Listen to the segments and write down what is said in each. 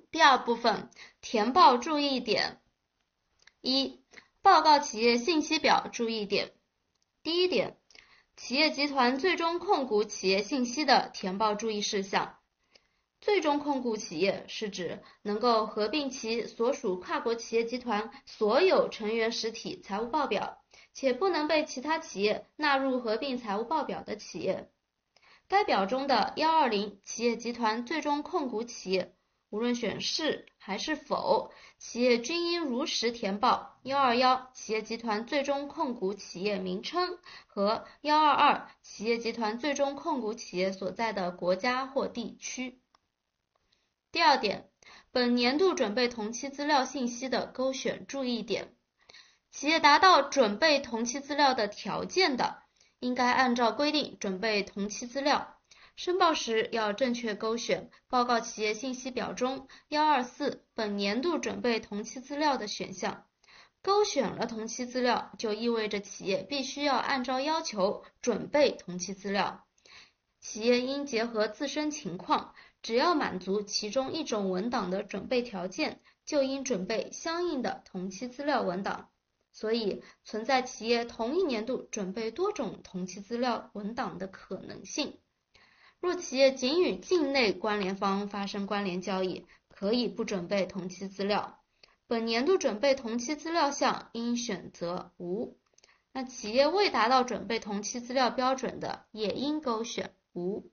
第二部分，填报注意点。一、报告企业信息表注意点。第一点，企业集团最终控股企业信息的填报注意事项。最终控股企业是指能够合并其所属跨国企业集团所有成员实体财务报表，且不能被其他企业纳入合并财务报表的企业。该表中的120企业集团最终控股企业，无论选是还是否，企业均应如实填报121企业集团最终控股企业名称和122企业集团最终控股企业所在的国家或地区。第二点，本年度准备同期资料信息的勾选注意点。企业达到准备同期资料的条件的，应该按照规定准备同期资料。申报时要正确勾选报告企业信息表中124本年度准备同期资料的选项。勾选了同期资料，就意味着企业必须要按照要求准备同期资料。企业应结合自身情况，只要满足其中一种文档的准备条件，就应准备相应的同期资料文档。所以，存在企业同一年度准备多种同期资料文档的可能性。若企业仅与境内关联方发生关联交易，可以不准备同期资料。本年度准备同期资料项应选择无。那企业未达到准备同期资料标准的，也应勾选无。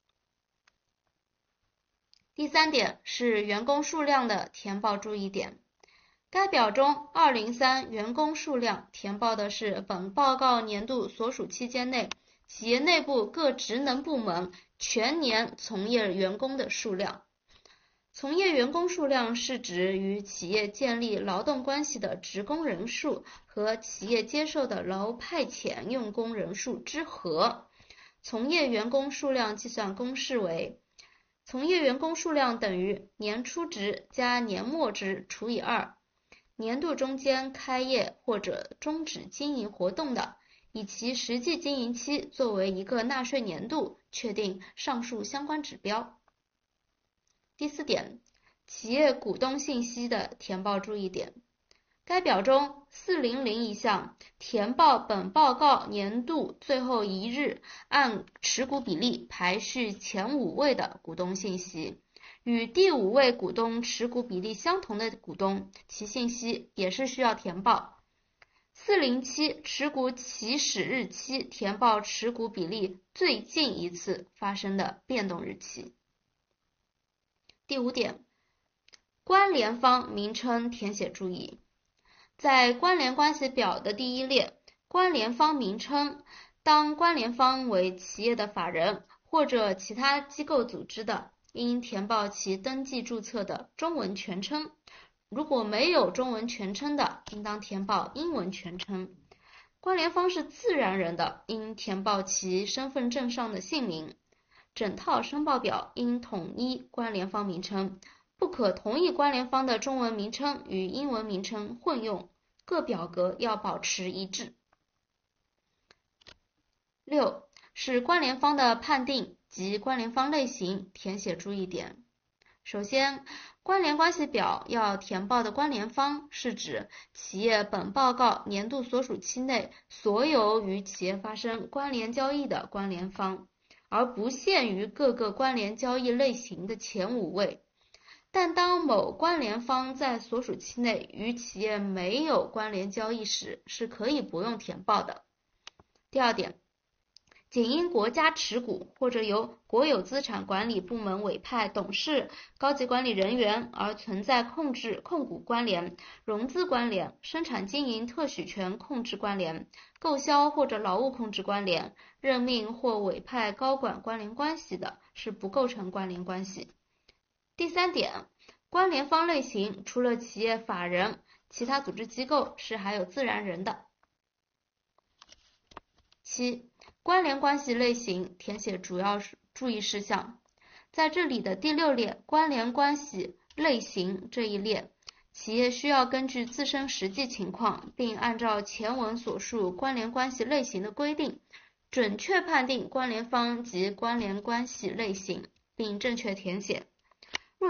第三点是员工数量的填报注意点。该表中203员工数量填报的是本报告年度所属期间内企业内部各职能部门全年从业员工的数量。从业员工数量是指与企业建立劳动关系的职工人数和企业接受的劳务派遣用工人数之和。从业员工数量计算公式为：从业员工数量等于年初值加年末值除以2。年度中间开业或者终止经营活动的，以其实际经营期作为一个纳税年度，确定上述相关指标。第四点，企业股东信息的填报注意点。该表中400一项填报本报告年度最后一日按持股比例排序前5位的股东信息。与第5位股东持股比例相同的股东，其信息也是需要填报。407持股起始日期填报持股比例最近一次发生的变动日期。第5点，关联方名称填写注意。在关联关系表的第一列，关联方名称，当关联方为企业的法人或者其他机构组织的，应填报其登记注册的中文全称。如果没有中文全称的，应当填报英文全称。关联方是自然人的，应填报其身份证上的姓名。整套申报表应统一关联方名称，不可同一关联方的中文名称与英文名称混用，各表格要保持一致。6是关联方的判定及关联方类型填写注意点。首先，关联关系表要填报的关联方是指企业本报告年度所属期内所有与企业发生关联交易的关联方，而不限于各个关联交易类型的前5位。但当某关联方在所属期内与企业没有关联交易时，是可以不用填报的。第二点，仅因国家持股或者由国有资产管理部门委派董事、高级管理人员而存在控股关联、融资关联、生产经营特许权控制关联、购销或者劳务控制关联、任命或委派高管关联关系的，是不构成关联关系。第三点，关联方类型除了企业法人，其他组织机构是还有自然人的。7关联关系类型填写主要注意事项。在这里的第6列关联关系类型这一列，企业需要根据自身实际情况，并按照前文所述关联关系类型的规定，准确判定关联方及关联关系类型，并正确填写。若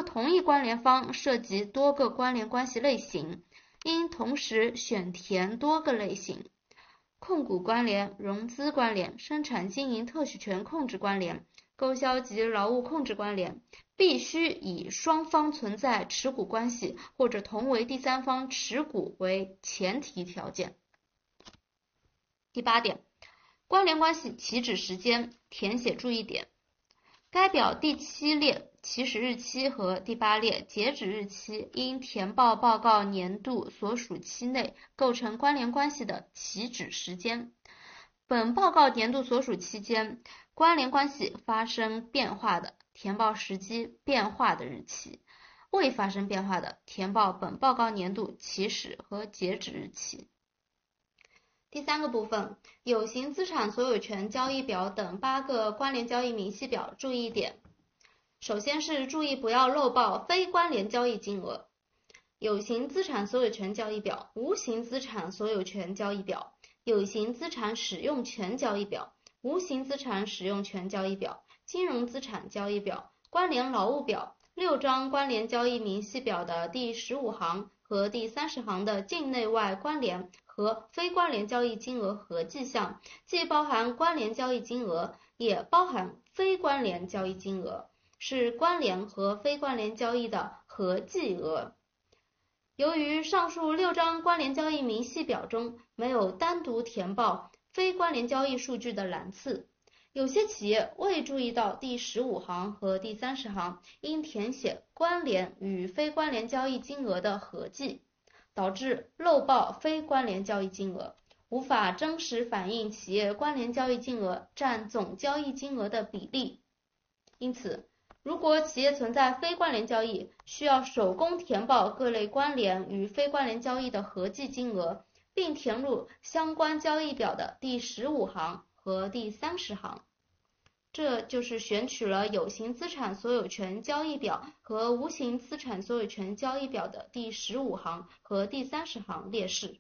若同一关联方涉及多个关联关系类型，应同时选填多个类型。控股关联、融资关联、生产经营特许权控制关联、购销及劳务控制关联，必须以双方存在持股关系或者同为第三方持股为前提条件。第8点，关联关系起止时间填写注意点。该表第7列起始日期和第8列截止日期应填报报告年度所属期内构成关联关系的起止时间。本报告年度所属期间，关联关系发生变化的，填报时机变化的日期；未发生变化的，填报本报告年度起始和截止日期。第3个部分，有形资产所有权交易表等8个关联交易明细表注意点。首先是注意不要漏报非关联交易金额。有形资产所有权交易表、无形资产所有权交易表、有形资产使用权交易表、无形资产使用权交易表、金融资产交易表、关联劳务表、6张关联交易明细表的第15行和第30行的境内外关联和非关联交易金额合计项，既包含关联交易金额，也包含非关联交易金额，是关联和非关联交易的合计额。由于上述6张关联交易明细表中没有单独填报非关联交易数据的栏次，有些企业未注意到第15行和第30行应填写关联与非关联交易金额的合计，导致漏报非关联交易金额，无法真实反映企业关联交易金额占总交易金额的比例。因此，如果企业存在非关联交易，需要手工填报各类关联与非关联交易的合计金额，并填入相关交易表的第15行和第30行。这就是选取了有形资产所有权交易表和无形资产所有权交易表的第15行和第30行列示。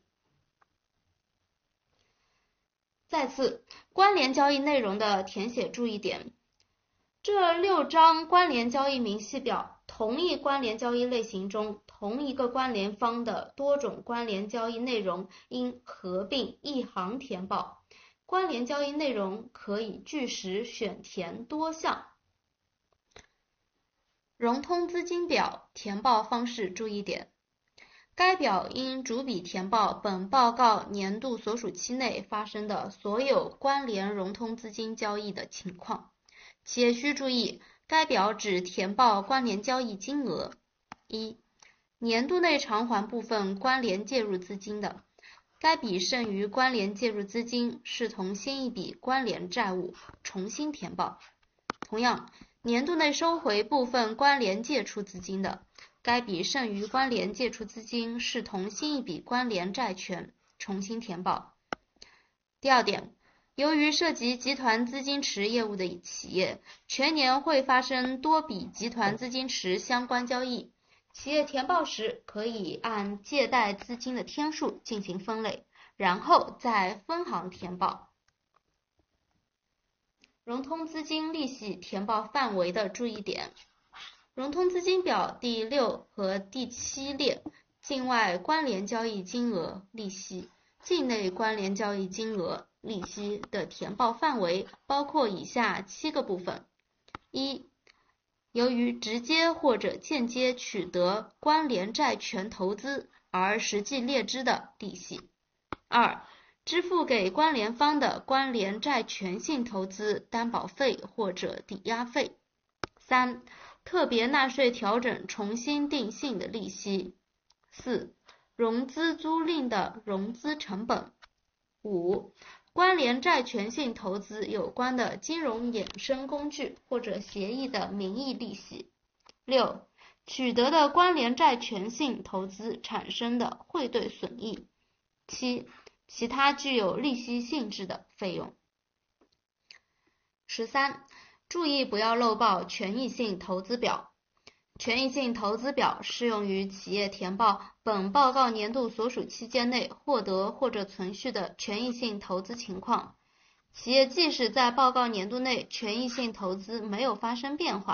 再次，关联交易内容的填写注意点。这6张关联交易明细表，同一关联交易类型中同一个关联方的多种关联交易内容应合并一行填报。关联交易内容可以据实选填多项。融通资金表填报方式注意点。该表应逐笔填报本报告年度所属期内发生的所有关联融通资金交易的情况。企业需注意，该表只填报关联交易金额。1、年度内偿还部分关联介入资金的，该笔剩余关联介入资金视同新一笔关联债务，重新填报。同样，年度内收回部分关联借出资金的，该笔剩余关联借出资金视同新一笔关联债权，重新填报。第2点，由于涉及集团资金池业务的企业，全年会发生多笔集团资金池相关交易，企业填报时可以按借贷资金的天数进行分类，然后再分行填报。融通资金利息填报范围的注意点。融通资金表第6和第7列境外关联交易金额利息、境内关联交易金额利息的填报范围包括以下7个部分。1、由于直接或者间接取得关联债权投资而实际列支的利息。2、支付给关联方的关联债权性投资担保费或者抵押费。3、特别纳税调整重新定性的利息。4、融资租赁的融资成本。5、关联债权性投资有关的金融衍生工具或者协议的名义利息。6、取得的关联债权性投资产生的汇兑损益。7、其他具有利息性质的费用。13、注意不要漏报权益性投资表。权益性投资表适用于企业填报本报告年度所属期间内获得或者存续的权益性投资情况。企业即使在报告年度内权益性投资没有发生变化，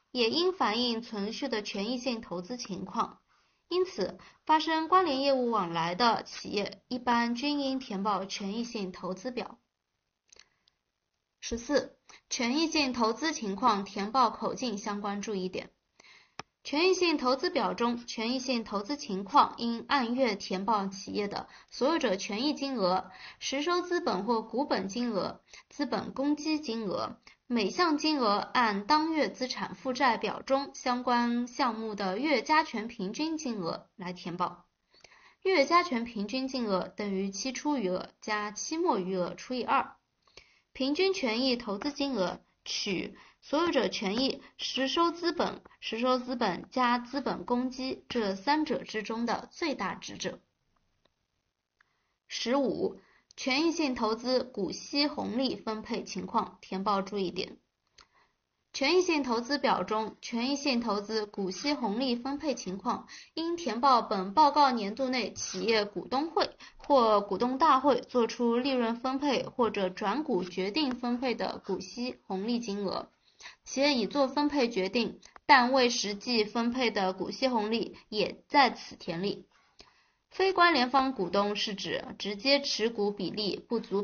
也应反映存续的权益性投资情况。因此，发生关联业务往来的企业一般均应填报权益性投资表。14、权益性投资情况填报口径相关注意点。权益性投资表中，权益性投资情况应按月填报企业的所有者权益金额、实收资本或股本金额、资本公积金额，每项金额按当月资产负债表中相关项目的月加权平均金额来填报。月加权平均金额等于期初余额加期末余额除以2。平均权益投资金额取所有者权益、实收资本加资本公积这三者之中的最大值者。15、权益性投资股息红利分配情况填报注意点。权益性投资表中，权益性投资股息红利分配情况应填报本报告年度内企业股东会或股东大会作出利润分配或者转股决定分配的股息红利金额。企业已做分配决定，但未实际分配的股息红利也在此填例。非关联方股东是指直接持股比例不足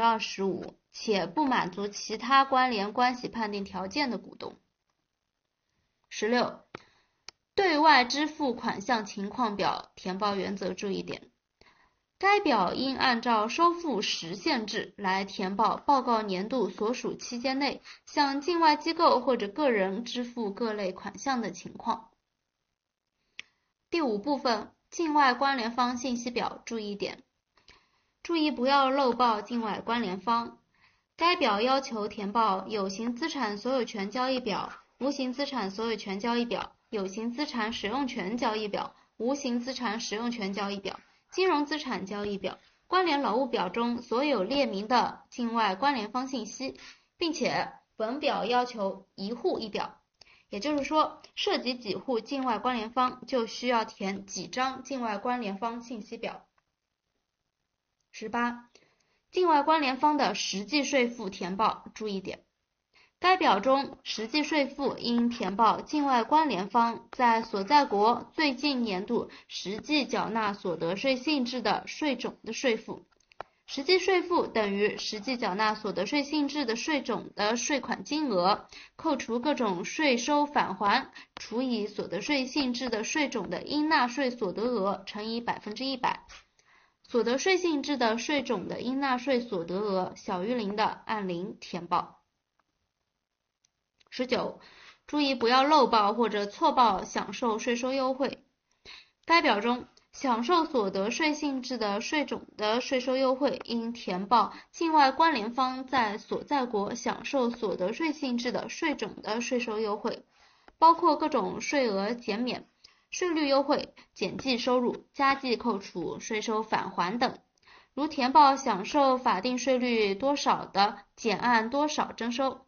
25%， 且不满足其他关联关系判定条件的股东。16、对外支付款项情况表填报原则注意点。该表应按照收付实现制来填报报告年度所属期间内向境外机构或者个人支付各类款项的情况。第5部分，境外关联方信息表注意点。注意不要漏报境外关联方。该表要求填报有形资产所有权交易表、无形资产所有权交易表、有形资产使用权交易表、无形资产使用权交易表、金融资产交易表、关联劳务表中所有列明的境外关联方信息，并且本表要求一户一表。也就是说，涉及几户境外关联方，就需要填几张境外关联方信息表。18、境外关联方的实际税负填报注意点。该表中，实际税负应填报境外关联方在所在国最近年度实际缴纳所得税性质的税种的税负。实际税负等于实际缴纳所得税性质的税种的税款金额，扣除各种税收返还，除以所得税性质的税种的应纳税所得额乘以100%。所得税性质的税种的应纳税所得额小于0的，按0填报。19、注意不要漏报或者错报享受税收优惠。该表中，享受所得税性质的税种的税收优惠应填报境外关联方在所在国享受所得税性质的税种的税收优惠，包括各种税额减免、税率优惠、减记收入、加计扣除、税收返还等。如填报享受法定税率多少的，减按多少征收。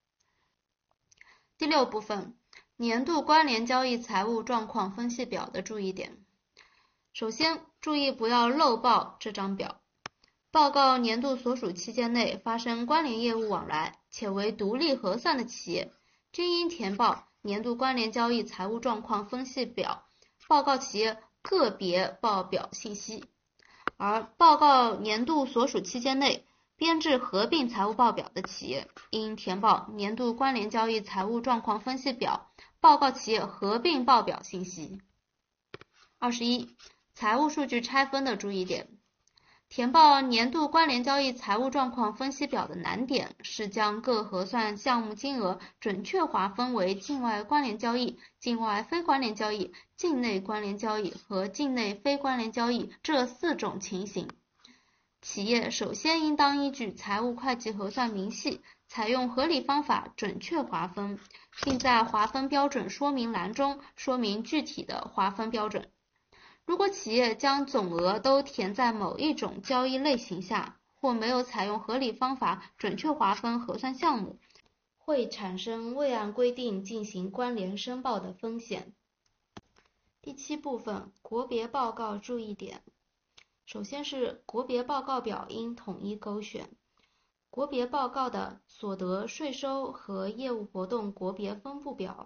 第6部分，年度关联交易财务状况分析表的注意点。首先，注意不要漏报这张表。报告年度所属期间内发生关联业务往来且为独立核算的企业，均应填报年度关联交易财务状况分析表报告企业个别报表信息。而报告年度所属期间内编制合并财务报表的企业，应填报年度关联交易财务状况分析表报告企业合并报表信息。21、财务数据拆分的注意点。填报年度关联交易财务状况分析表的难点是将各核算项目金额准确划分为境外关联交易、境外非关联交易、境内关联交易和境内非关联交易这4种情形。企业首先应当依据财务会计核算明细，采用合理方法准确划分，并在划分标准说明栏中说明具体的划分标准。如果企业将总额都填在某一种交易类型下，或没有采用合理方法准确划分核算项目，会产生未按规定进行关联申报的风险。第7部分，国别报告注意点。首先是国别报告表应统一勾选。国别报告的所得税收和业务活动国别分布表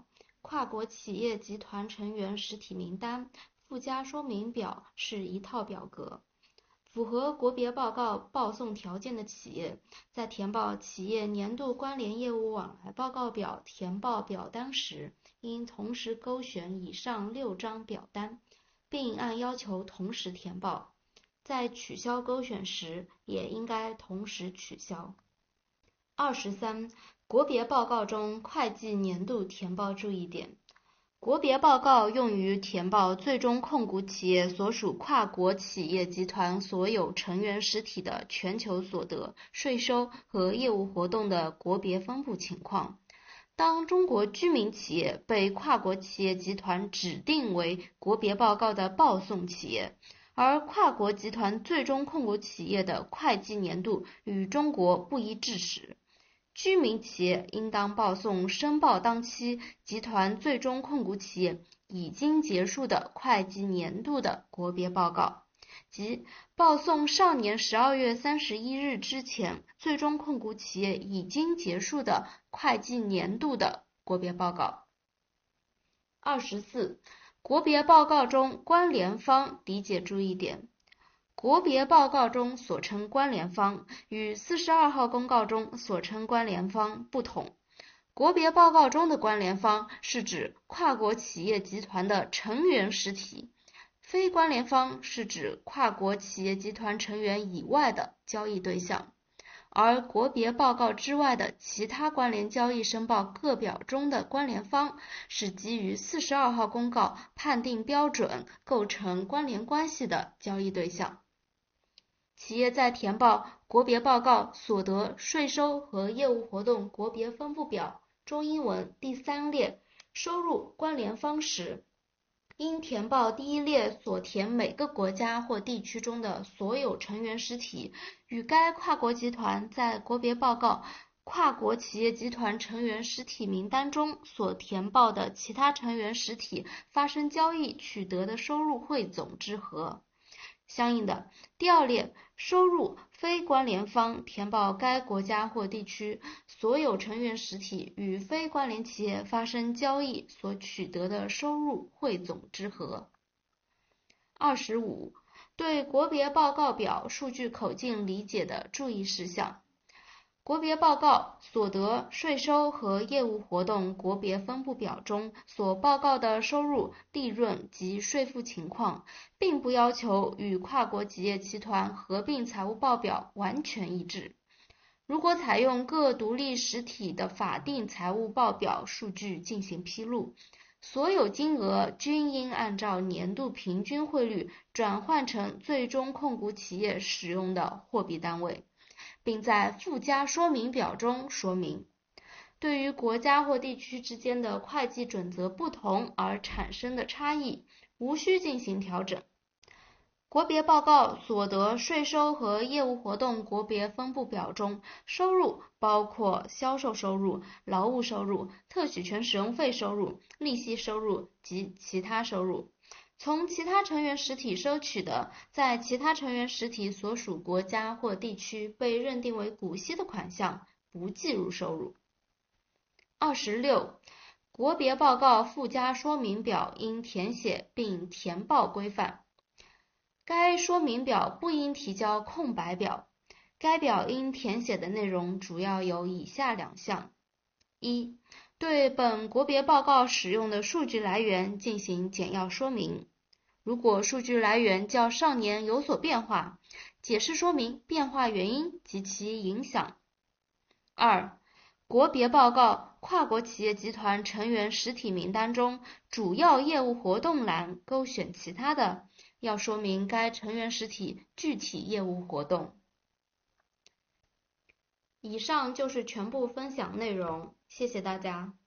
跨国企业集团成员实体名单，附加说明表是一套表格。符合国别报告报送条件的企业，在填报企业年度关联业务往来报告表填报表单时，应同时勾选以上6张表单，并按要求同时填报。在取消勾选时，也应该同时取消。23. 国别报告中会计年度填报注意点。国别报告用于填报最终控股企业所属跨国企业集团所有成员实体的全球所得、税收和业务活动的国别分布情况。当中国居民企业被跨国企业集团指定为国别报告的报送企业，而跨国集团最终控股企业的会计年度与中国不一致时，居民企业应当报送申报当期集团最终控股企业已经结束的会计年度的国别报告，即报送上年12月31日之前最终控股企业已经结束的会计年度的国别报告。24. 国别报告中关联方理解注意点。国别报告中所称关联方与42号公告中所称关联方不同。国别报告中的关联方是指跨国企业集团的成员实体，非关联方是指跨国企业集团成员以外的交易对象。而国别报告之外的其他关联交易申报各表中的关联方是基于42号公告判定标准构成关联关系的交易对象。企业在填报国别报告所得、税收和业务活动国别分布表中英文第3列收入关联方时，应填报第1列所填每个国家或地区中的所有成员实体与该跨国集团在国别报告跨国企业集团成员实体名单中所填报的其他成员实体发生交易取得的收入汇总之和。相应的，第2列收入非关联方填报该国家或地区所有成员实体与非关联企业发生交易所取得的收入汇总之和。25. 对国别报告表数据口径理解的注意事项。国别报告所得、税收和业务活动国别分布表中所报告的收入、利润及税负情况，并不要求与跨国企业集团合并财务报表完全一致。如果采用各独立实体的法定财务报表数据进行披露，所有金额均应按照年度平均汇率转换成最终控股企业使用的货币单位，并在附加说明表中说明。对于国家或地区之间的会计准则不同而产生的差异，无需进行调整。国别报告所得、税收和业务活动国别分布表中，收入包括销售收入、劳务收入、特许权使用费收入、利息收入及其他收入。从其他成员实体收取的，在其他成员实体所属国家或地区被认定为股息的款项，不计入收入。26. 国别报告附加说明表应填写并填报规范。该说明表不应提交空白表，该表应填写的内容主要有以下2项。1. 对本国别报告使用的数据来源进行简要说明，如果数据来源较上年有所变化，解释说明变化原因及其影响。2. 国别报告跨国企业集团成员实体名单中主要业务活动栏勾选其他的，要说明该成员实体具体业务活动。以上就是全部分享内容，谢谢大家。